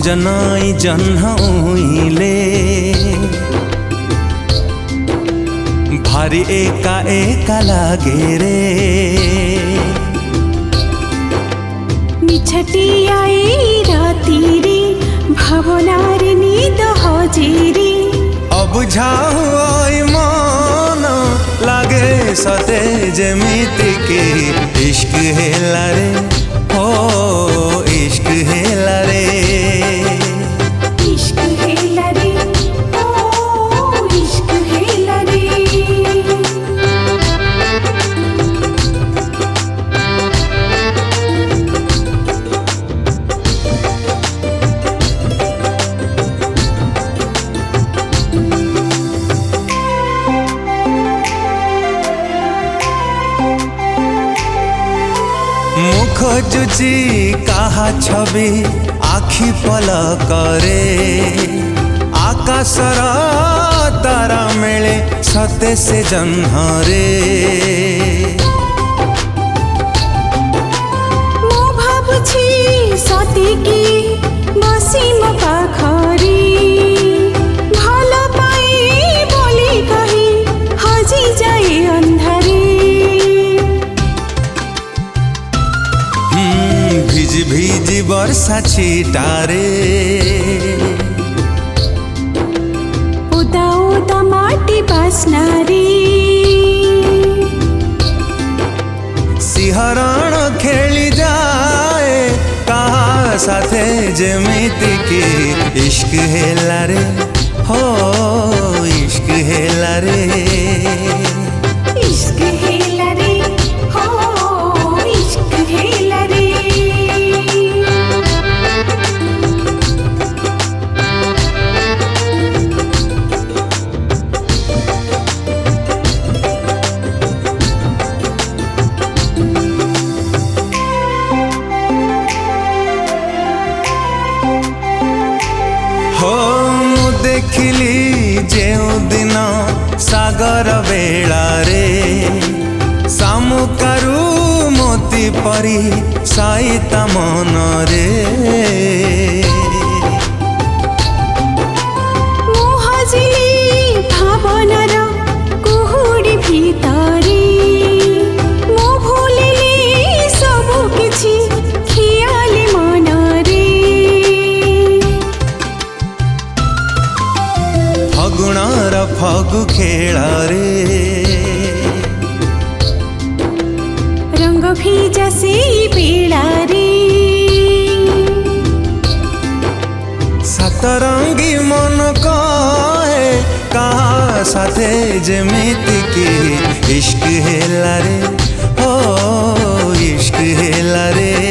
अंजनाई जन्ह उइले भारी एका एका लागे रे निछटी आई राती रे भावनार नींद हजेरी अबुझाऊ ओई मन लागे सते जेमिति के इश्क हेला रे हो इश्क हेला रे इश्क हेला रे ओ इश्क हेला रे खोजुची काहा छवि आखि पलकरे आकाशर तारा मेले सते से जन्हरे मो भाबुछि सते की बसी म पाखरी भलो पाई बोली कही हजी जाए अंधारे भिजी भिजी वर्षा छिटारे उदा उदा माटी बास्ना रे सिहरण खेली जाए कहा साथे जेमिति की इश्क हेला रे हो इश्क हेला रे इश्क हेला रे हो इश्क हेला रे हो मु देखिली जेउ दिन सागर बेला रे सामुकारु मोती परी साईता मन रे मो हजिली भावनार कुहुडी भितरे मो भूलिली सबु किछि खियाली मन रे फगुणार फगु खेला रे रंग भिजा से बेला रे सतरंगी मन कहे कहा साथे जेमिति की इश्क हेला रे हो इश्क हेला रे।